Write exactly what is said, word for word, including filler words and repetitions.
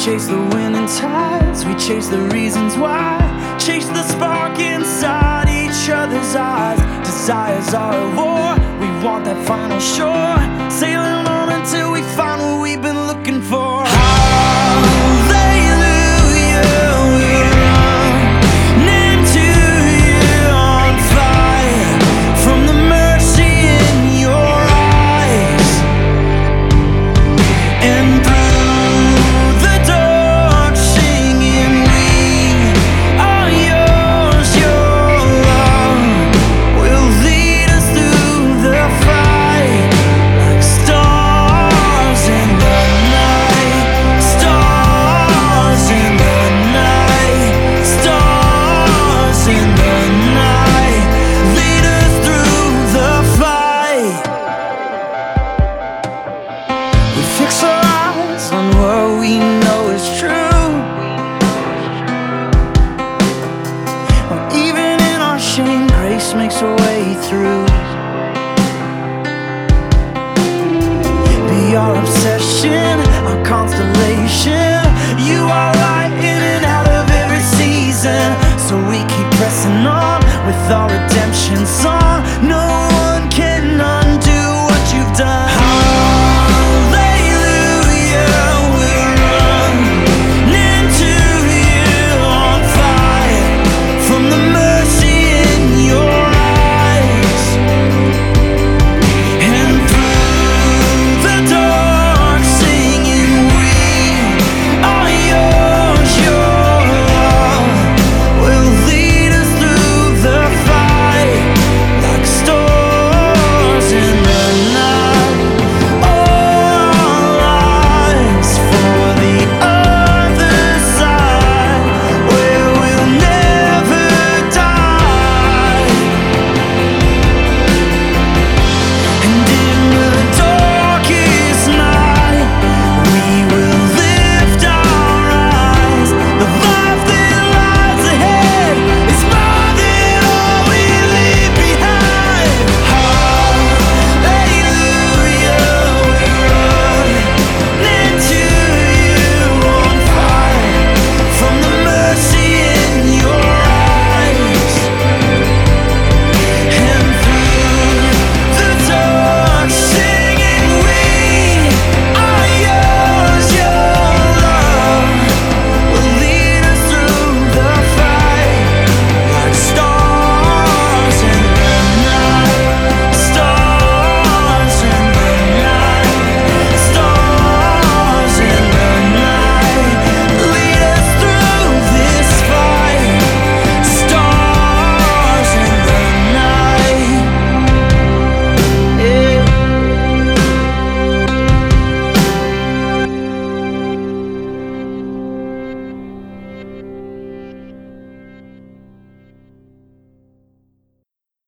chase the winning tides, we chase the reasons why, chase the spark inside each other's eyes. Desires are at war, we want that final shore, sailing on until we find what we've been looking for. Fix our eyes on what we know is true. Or even in our shame, grace makes her way through.